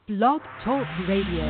Blog Talk Radio.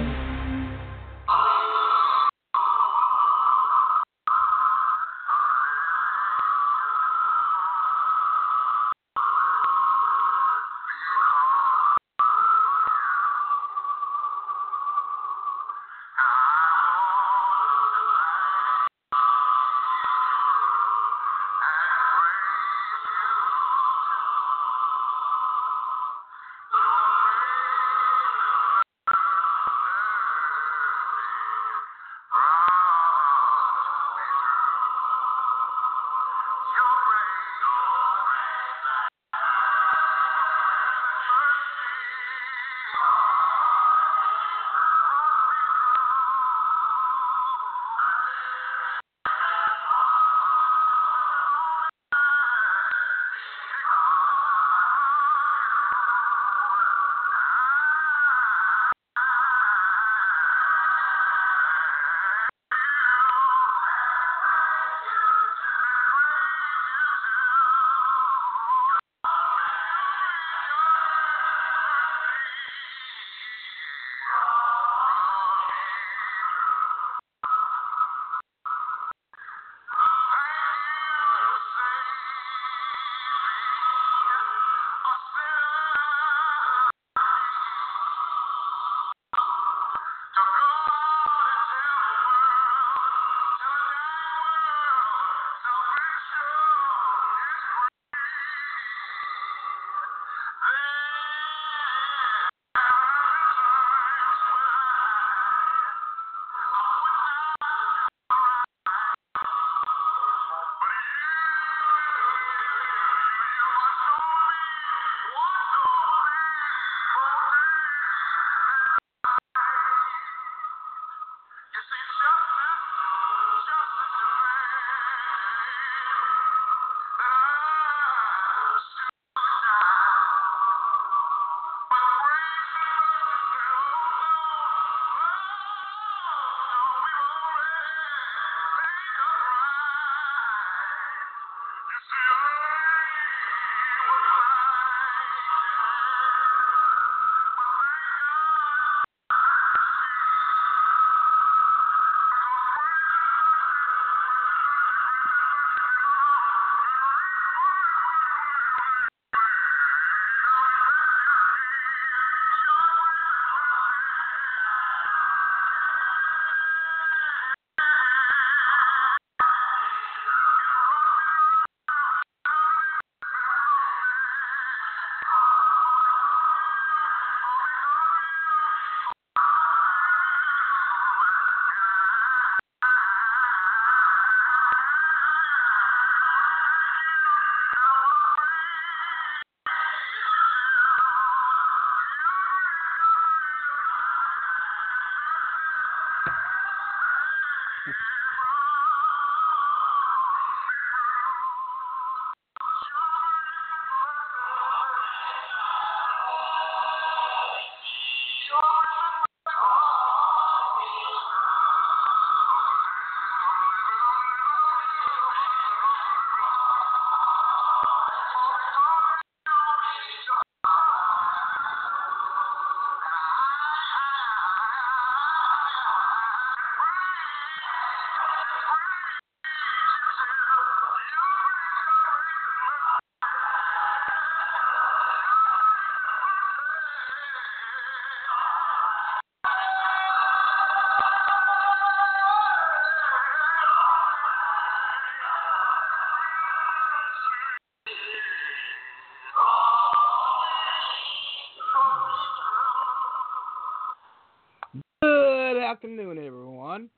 Good afternoon, everyone.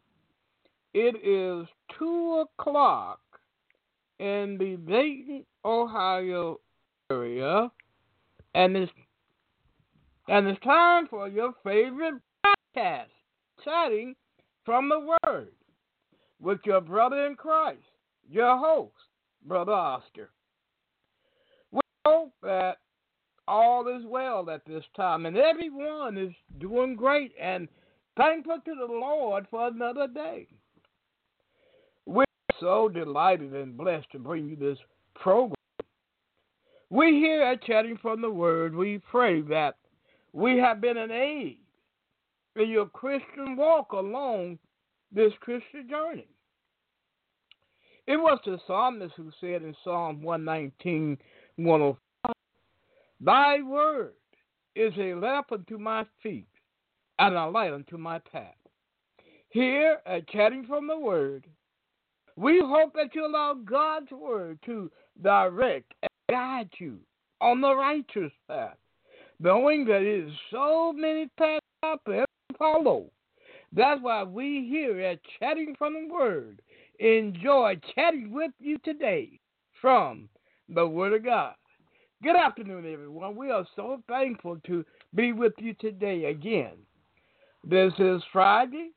It is 2 o'clock in the Dayton, Ohio area, and it's time for your favorite podcast, Chatting from the Word, with your brother in Christ, your host, Brother Oscar. We hope that all is well at this time, and everyone is doing great, and thankful to the Lord for another day. We're so delighted and blessed to bring you this program. We here at Chatting from the Word, we pray that We have been an aid in your Christian walk along this Christian journey. It was the psalmist who said in Psalm 119, 105, Thy word is a lamp unto my feet and a light unto my path. Here at Chatting from the Word, we hope that you allow God's word to direct and guide you on the righteous path, knowing that it is so many paths out there to follow. That's why we here at Chatting from the Word enjoy chatting with you today from the Word of God. Good afternoon, everyone. We are so thankful to be with you today again. This is Friday,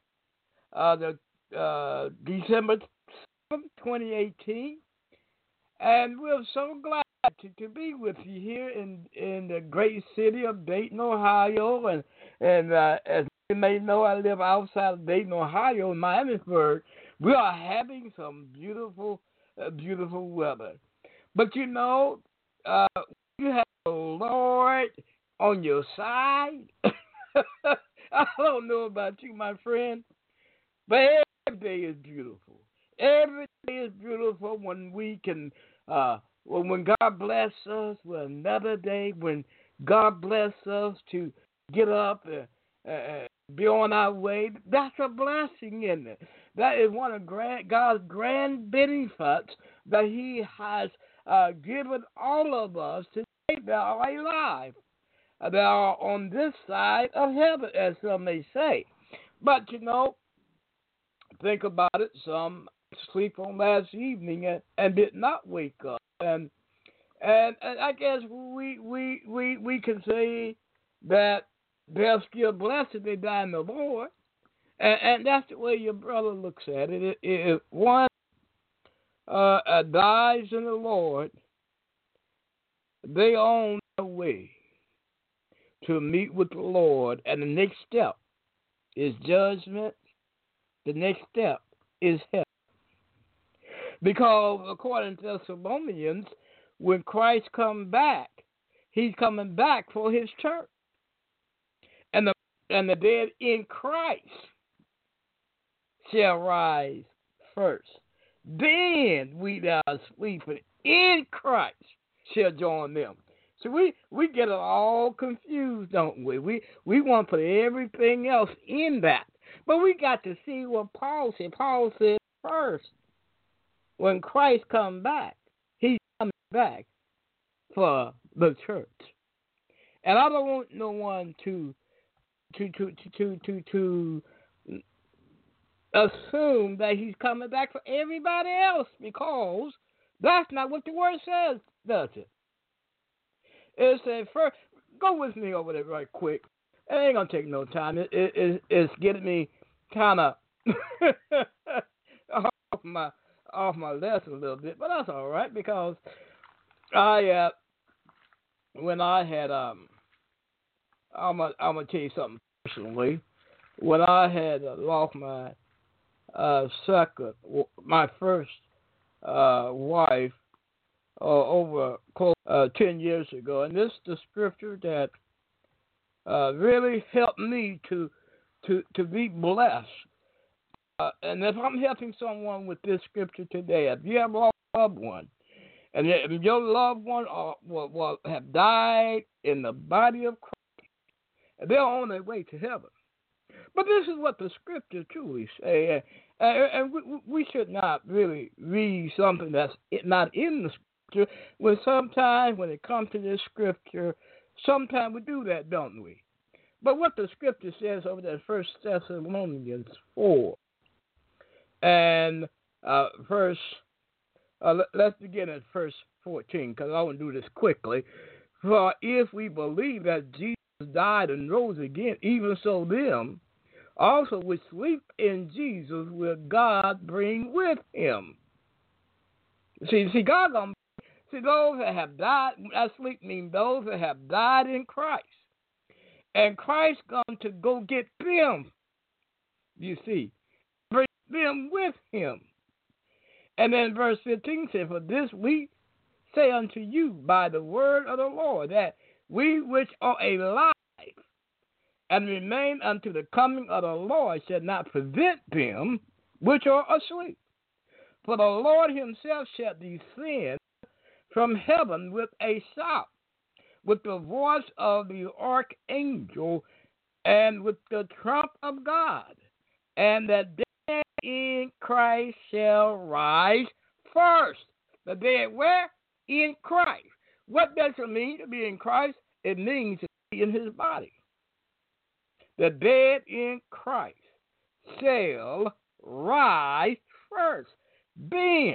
December 7th, 2018, and we're so glad to be with you here in the great city of Dayton, Ohio, and as you may know, I live outside of Dayton, Ohio, in Miamisburg. We are having some beautiful, beautiful weather. But you know, you have the Lord on your side. I don't know about you, my friend, but every day is beautiful. Every day is beautiful when we can, when God bless us with another day, when God bless us to get up and be on our way. That's a blessing, isn't it? That is one of God's grand benefits that He has given all of us today that are alive, that are on this side of heaven, as some may say. But, you know, think about it. Some sleep on last evening and did not wake up. And I guess we can say that they're still blessed if they die in the Lord. And that's the way your brother looks at it. If one dies in the Lord, they on their way to meet with the Lord. And the next step is judgment. The next step is hell. Because according to Thessalonians, when Christ comes back, He's coming back for His church. And the dead in Christ shall rise first. Then we that are sleeping in Christ shall join them. So we get it all confused, don't we? We want to put everything else in that. But we got to see what Paul said. Paul said first, when Christ comes back, He's coming back for the church. And I don't want no one to assume that He's coming back for everybody else, because that's not what the word says, does it? It says first. Go with me over there right quick. It ain't gonna take no time. It's getting me kind of off my lesson a little bit, but that's all right, because when I had I'm gonna tell you something personally. When I had lost my my first wife over close 10 years ago, and this is the scripture that really helped me to be blessed. And if I'm helping someone with this scripture today, if you have lost a loved one, and if your loved one will have died in the body of Christ, they're on their way to heaven. But this is what the scripture truly say, and we should not really read something that's not in the scripture. When sometimes when it comes to this scripture, sometimes we do that, don't we? But what the scripture says over there, 1 Thessalonians 4, and let's begin at verse 14, because I want to do this quickly. For if we believe that Jesus died and rose again, even so them also which sleep in Jesus will God bring with Him. See, God gonna those that have died. That sleep means those that have died in Christ, and Christ going to go get them. You see, bring them with Him. And then verse 15 says, "For this we say unto you by the word of the Lord, that we which are alive and remain unto the coming of the Lord shall not prevent them which are asleep. For the Lord himself shall descend from heaven with a shout, with the voice of the archangel, and with the trump of God, and the dead in Christ shall rise first. The dead where? In Christ. What does it mean to be in Christ? It means to be in his body. The dead in Christ shall rise first. Then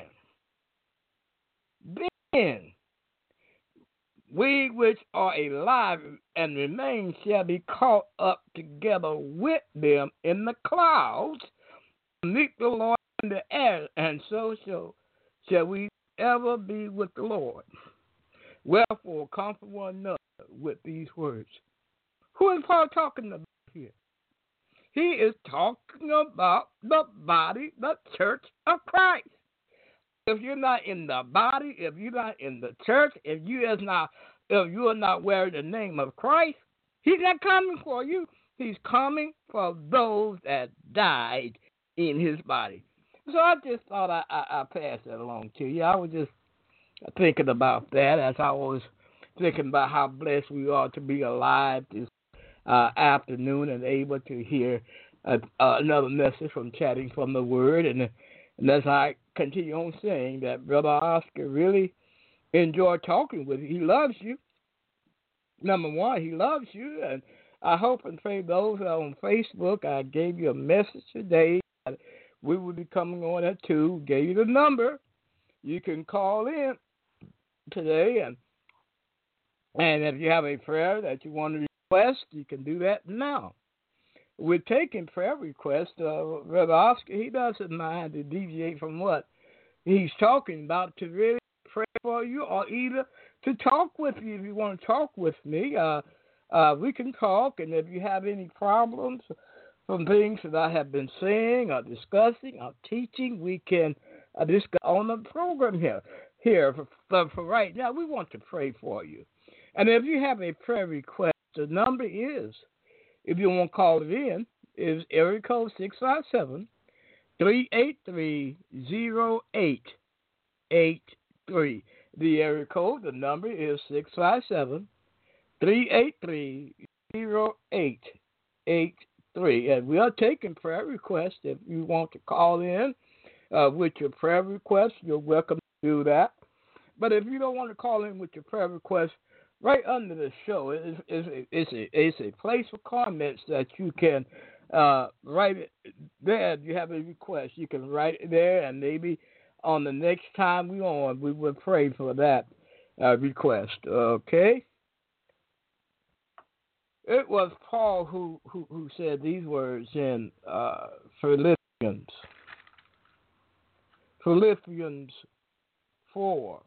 we which are alive and remain shall be caught up together with them in the clouds to meet the Lord in the air, and so shall we ever be with the Lord. Wherefore, comfort one another with these words. Who is Paul talking about here? He is talking about the body, the church of Christ. If you're not in the body, if you're not in the church, if you are not wearing the name of Christ, he's not coming for you. He's coming for those that died in his body. So I just thought I passed that along to you. I was just thinking about that as I was thinking about how blessed we are to be alive this afternoon and able to hear another message from Chatting from the Word. And as I continue on saying that Brother Oscar really enjoyed talking with you. He loves you. Number one, he loves you. And I hope and pray those on Facebook, I gave you a message today. We will be coming on at 2. Gave you the number. You can call in today. And if you have a prayer that you want to request, you can do that now. We're taking prayer requests. Brother Oscar, he doesn't mind to deviate from what he's talking about to really pray for you, or either to talk with you. If you want to talk with me, we can talk. And if you have any problems from things that I have been saying or discussing or teaching, we can discuss on the program here. For right now, we want to pray for you. And if you have a prayer request, the number is, if you want to call it in, is area code 657-383-0883. The area code, the number is 657-383-0883. And we are taking prayer requests. If you want to call in with your prayer request, you're welcome to do that. But if you don't want to call in with your prayer request, right under the show is a place for comments that you can write it there. If you have a request, you can write it there, and maybe on the next time we will pray for that request. Okay? It was Paul who said these words in Philippians 4.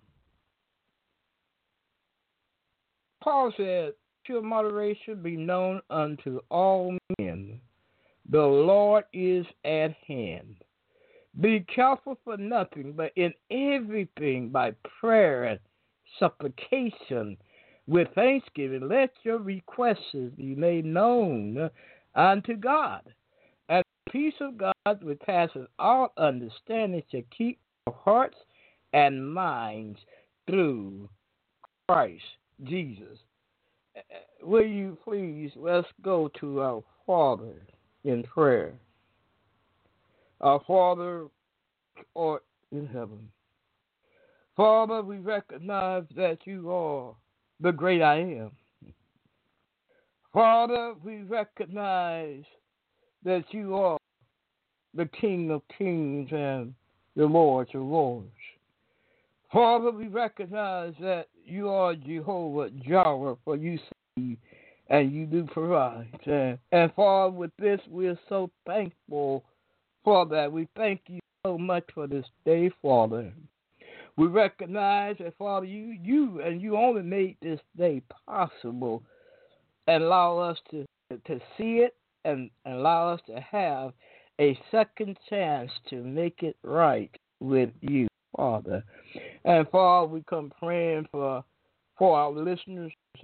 Paul said, "Pure moderation be known unto all men. The Lord is at hand. Be careful for nothing, but in everything by prayer and supplication with thanksgiving, let your requests be made known unto God. And the peace of God, which passes all understanding, shall keep your hearts and minds through Christ Jesus." Will you please, let's go to our Father in prayer. Our Father art in heaven. Father, we recognize that you are the great I am. Father, we recognize that you are the King of kings and the Lord of lords. Father, we recognize that you are Jehovah Jireh, for you see and you do provide. And Father, with this, we're so thankful for that. We thank you so much for this day, Father. We recognize that, Father, you and you only made this day possible and allow us to see it and allow us to have a second chance to make it right with you, Father. And Father, we come praying for our listeners who have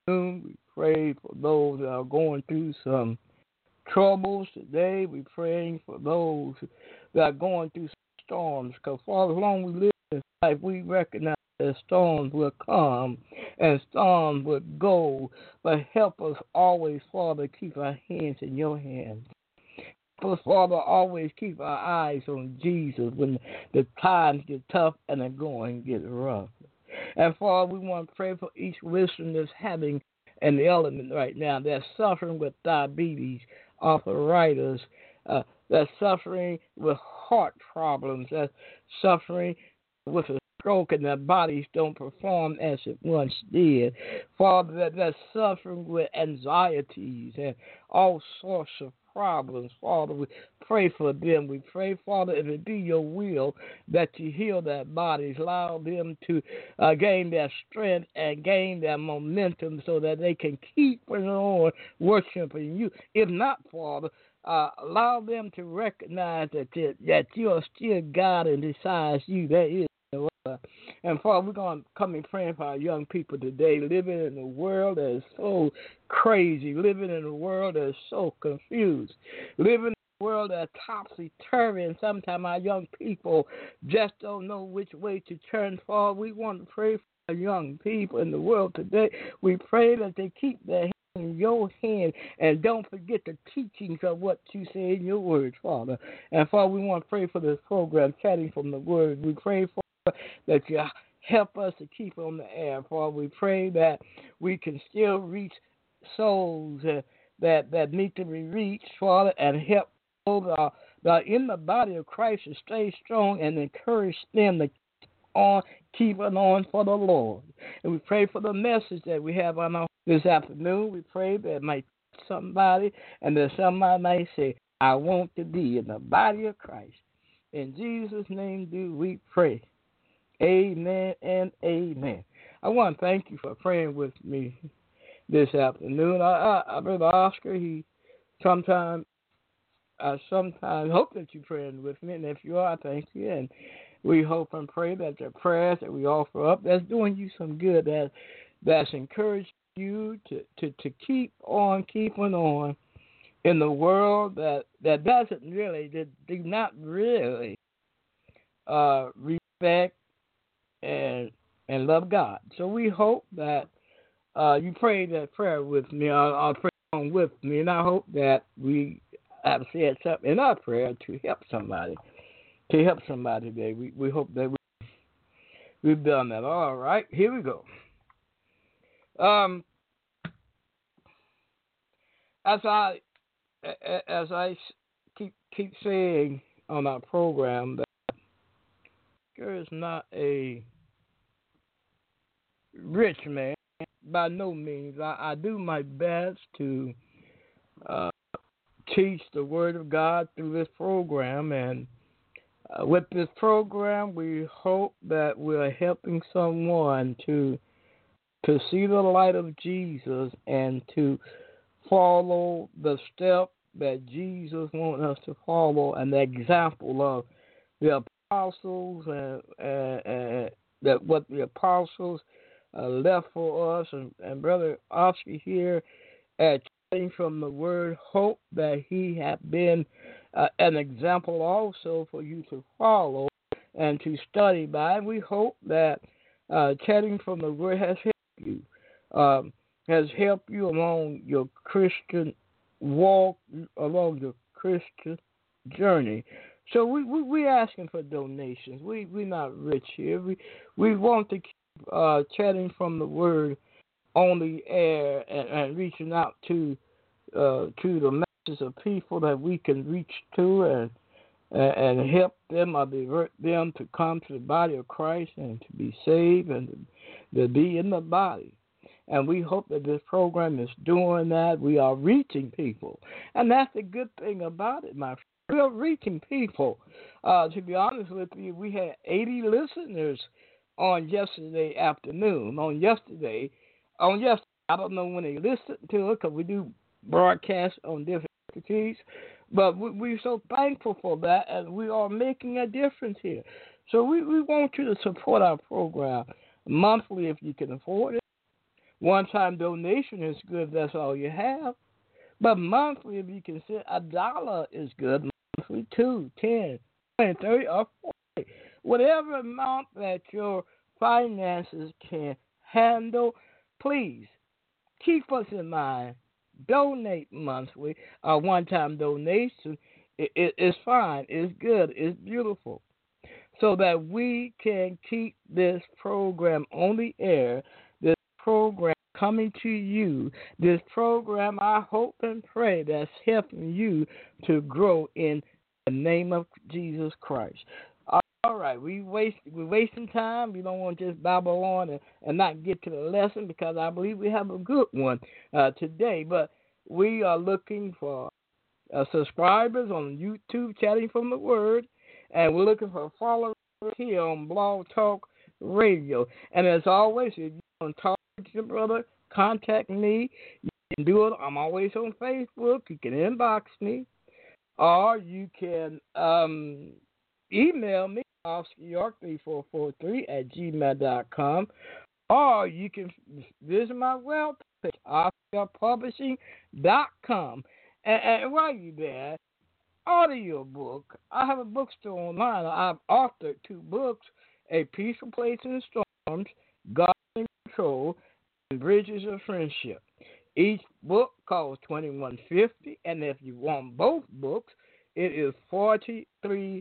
afternoon. We pray for those that are going through some troubles today. We're praying for those that are going through storms. Because for as long as we live in this life, we recognize that storms will come and storms will go. But help us always, Father, keep our hands in your hands. Help us, Father, always keep our eyes on Jesus when the times get tough and the going get rough. And Father, we want to pray for each listener that's having an element right now, that's suffering with diabetes, arthritis, that's suffering with heart problems, that's suffering with a stroke and their bodies don't perform as it once did. Father, that's suffering with anxieties and all sorts of problems. Father, we pray for them. We pray, Father, if it be your will that you heal their bodies, allow them to gain their strength and gain their momentum so that they can keep on worshiping you. If not, Father, allow them to recognize that you are still God, and besides you, there is no other. And Father, we're going to come and pray for our young people today, living in a world that is so crazy, living in a world that is so confused, living in a world that is topsy-turvy, and sometimes our young people just don't know which way to turn. Father, we want to pray for our young people in the world today. We pray that they keep their hands in your hand and don't forget the teachings of what you say in your word, Father. And Father, we want to pray for this program, Chatting from the Word. We pray for that you help us to keep on the air, Father. We pray that we can still reach souls that need to be reached, Father, and help those that are in the body of Christ to stay strong and encourage them to keep on for the Lord. And we pray for the message that we have on our this afternoon. We pray that it might touch somebody and that somebody might say, I want to be in the body of Christ. In Jesus' name do we pray. Amen and amen. I want to thank you for praying with me this afternoon. Brother Oscar, I sometimes hope that you're praying with me, and if you are, thank you. And we hope and pray that the prayers that we offer up, that's doing you some good, that's encouraging you to keep on keeping on in the world that doesn't really, that do not really respect and love God. So we hope that you pray that prayer with me. I'll pray on with me, and I hope that we have said something in our prayer to help somebody. Today. We hope that we've done that. All right, here we go. As I keep saying on our program, that there is not a rich man, by no means. I do my best to teach the Word of God through this program, and with this program, we hope that we're helping someone to see the light of Jesus and to follow the step that Jesus wants us to follow, and the example of the apostles and that what the apostles left for us. And Brother Oscar here at Chatting from the Word, hope that he had been an example also for you to follow and to study by. We hope that Chatting from the Word has helped you. Has helped you along your Christian walk, along your Christian journey. So we're asking for donations. We're not rich here. We want to keep Chatting from the Word on the air and reaching out to the masses of people that we can reach to and help them or divert them to come to the body of Christ and to be saved and to be in the body. And we hope that this program is doing that. We are reaching people. And that's the good thing about it, my friend. We are reaching people. To be honest with you, we had 80 listeners on yesterday afternoon. On yesterday, I don't know when they listened to it because we do broadcasts on different entities. But we're so thankful for that, and we are making a difference here. So we want you to support our program monthly if you can afford it. One-time donation is good if that's all you have. But monthly, if you consider $1 is good. Monthly, 2, 10, 20, 30, or 40. Whatever amount that your finances can handle, please keep us in mind. Donate monthly. A one-time donation is fine. It's good. It's beautiful. So that we can keep this program on the air, this program coming to you, this program I hope and pray that's helping you to grow in the name of Jesus Christ. All right, we're wasting time. We don't want to just babble on and not get to the lesson because I believe we have a good one today. But we are looking for subscribers on YouTube, Chatting from the Word, and we're looking for followers here on Blog Talk Radio. And as always, if you want to talk to your brother, contact me. You can do it. I'm always on Facebook. You can inbox me, or you can email me, OscarYork3443 @gmail.com, or you can visit my webpage, OscarPublishing.com. And while you're there, audio book. I have a bookstore online. I've authored 2 books: A Peaceful Place in Storms, God in Control, and Bridges of Friendship. Each book costs $21.50, and if you want both books, it is $43.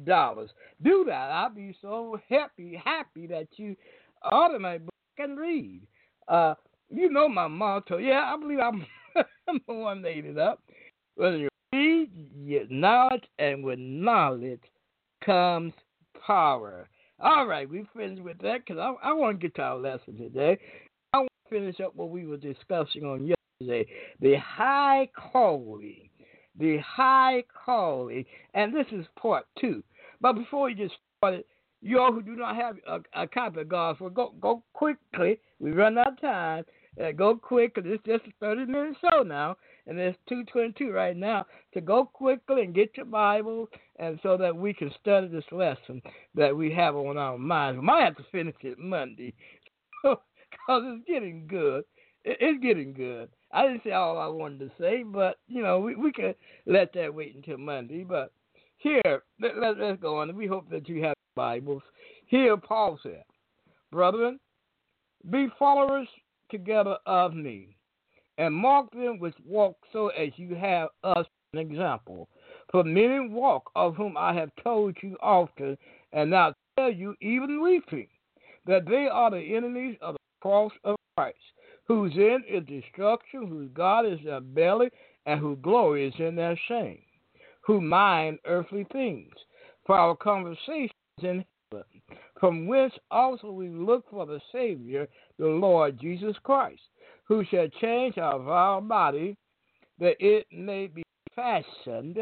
Do that. I'll be so happy that you order my book and read. You know my motto. Yeah, I believe I'm the one made it up. Whether you read, you get knowledge, and with knowledge comes power. All right, we finished with that because I want to get to our lesson today. I want to finish up what we were discussing on yesterday, the high calling. The high calling. And this is part 2. But before we get started, you all who do not have a copy of God's Word, go quickly. We run out of time. Go quick because it's just a 30-minute show now. And it's 2:22 right now. To go quickly and get your Bible, and so that we can study this lesson that we have on our minds. We might have to finish it Monday because it's getting good. It's getting good. I didn't say all I wanted to say, but we can let that wait until Monday. But here, let's go on. We hope that you have Bibles. Here, Paul said, "Brethren, be followers together of me, and mark them which walk so as you have us an example. For many walk, of whom I have told you often, and now tell you, even weeping, that they are the enemies of the cross of Christ, whose end is destruction, whose God is their belly, and whose glory is in their shame, who mind earthly things. For our conversation is in heaven, from whence also we look for the Savior, the Lord Jesus Christ, who shall change our vile body, that it may be fashioned,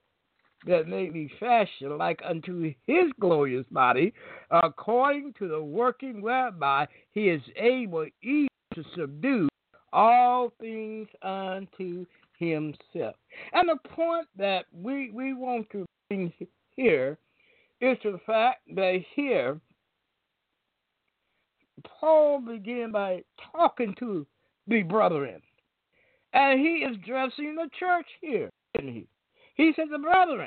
like unto his glorious body, according to the working whereby he is able even to subdue all things unto himself." And the point that we want to bring here is the fact that here Paul began by talking to the brethren. And he is addressing the church here, isn't he? He says, brethren,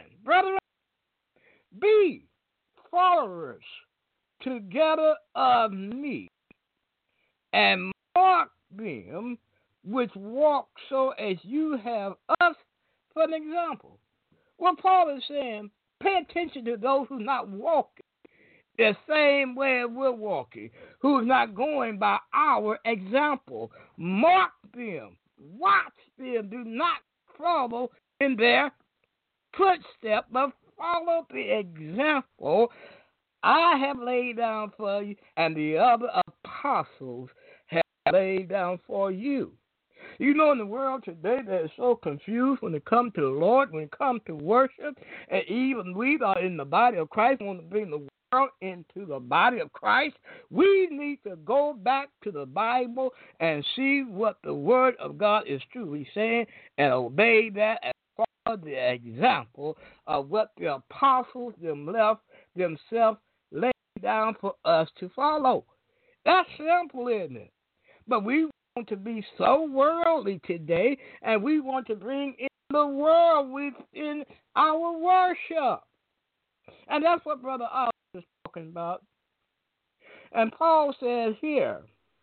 be followers together of me, and mark them which walk so as you have us for an example. What Paul is saying, pay attention to those who are not walking the same way we're walking, who's not going by our example. Mark them, watch them, do not follow in their footsteps, but follow the example I have laid down for you, and the other apostles have laid down for you. You know, in the world today, they're so confused when it comes to the Lord, when it comes to worship, and even we are in the body of Christ, want to bring the world into the body of Christ. We need to go back to the Bible and see what the Word of God is truly saying and obey that and follow the example of what the apostles themselves laid down for us to follow. That's simple, isn't it? But we want to be so worldly today, and we want to bring in the world within our worship. And that's what Brother Oliver is talking about. And Paul says here,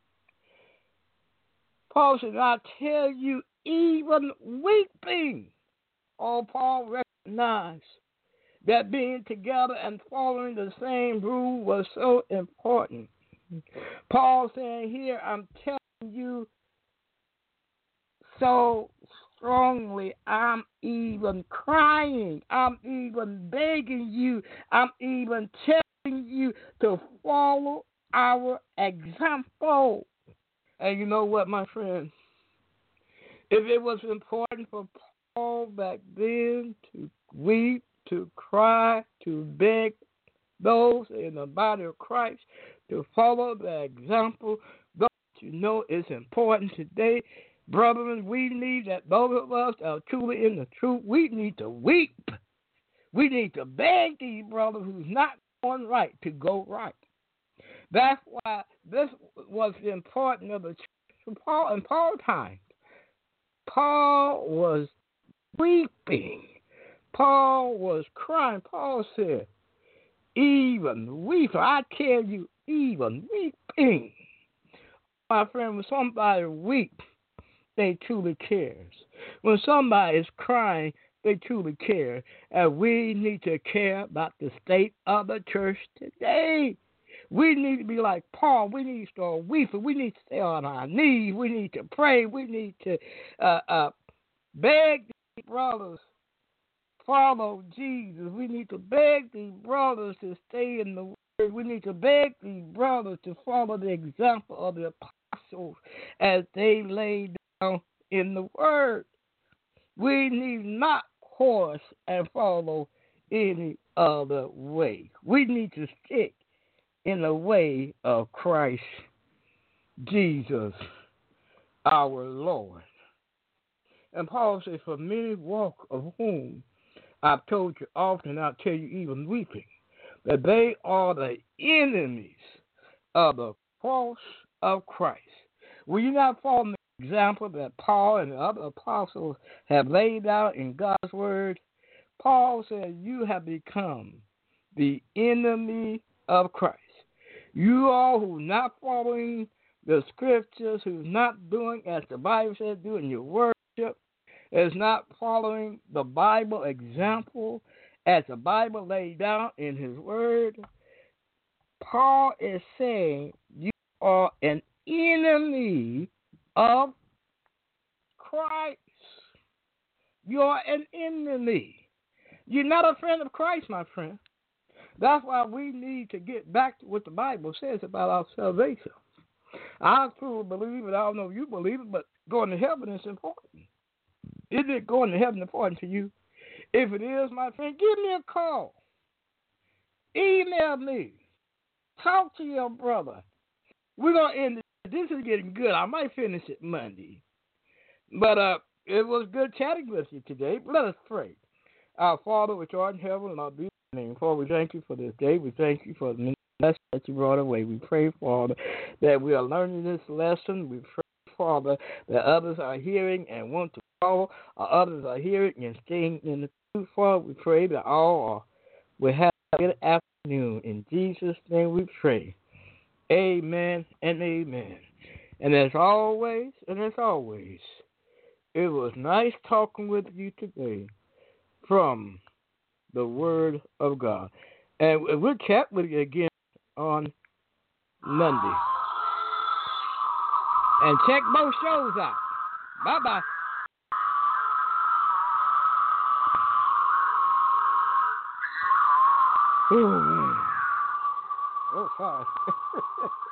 Paul said, I tell you, even weeping. Oh, Paul recognized that being together and following the same rule was so important. Paul saying here, I'm telling you so strongly, I'm even crying, I'm even begging you, I'm even telling you to follow our example. And you know what, my friend? If it was important for Paul back then to weep, to cry, to beg those in the body of Christ to follow the example, don't you know it's important today? Brethren, we need that those of us that are truly in the truth, we need to weep. We need to beg these brothers who's not going right to go right. That's why this was the importance of the church from Paul in Paul's time. Paul was weeping. Paul was crying. Paul said, even weeping. I tell you, even weeping. My friend, when somebody weeps, they truly cares. When somebody is crying, they truly care. And we need to care about the state of the church today. We need to be like Paul. We need to start weeping. We need to stay on our knees. We need to pray. We need to beg these brothers, follow Jesus. We need to beg these brothers to stay in the word. We need to beg these brothers to follow the example of the apostles as they laid down in the word. We need not course and follow any other way. We need to stick in the way of Christ Jesus, our Lord. And Paul says, for many walk of whom I've told you often, I'll tell you even weeping, that they are the enemies of the cross of Christ. Will you not follow the example that Paul and the other apostles have laid out in God's word? Paul said, you have become the enemy of Christ. You all who are not following the scriptures, who's not doing as the Bible says, doing your worship, is not following the Bible example as the Bible laid down in his word, Paul is saying you are an enemy of Christ. You are an enemy. You're not a friend of Christ, my friend. That's why we need to get back to what the Bible says about our salvation. I truly believe it. I don't know if you believe it, but going to heaven is important. Is it going to heaven important to you? If it is, my friend, give me a call. Email me. Talk to your brother. We're going to end this. This is getting good. I might finish it Monday. But it was good chatting with you today. Let us pray. Our Father, which art in heaven, and our be thy name. Father, we thank you for this day. We thank you for the lesson that you brought away. We pray, Father, that we are learning this lesson. We pray, Father, that others are hearing and want to follow, or others are hearing and staying in the truth. Father, we pray that all will have a good afternoon. In Jesus' name we pray. Amen and amen. And as always, it was nice talking with you today from the Word of God. And we'll chat with you again on Monday. And check both shows out. Bye-bye. Oh, man. Oh, sorry.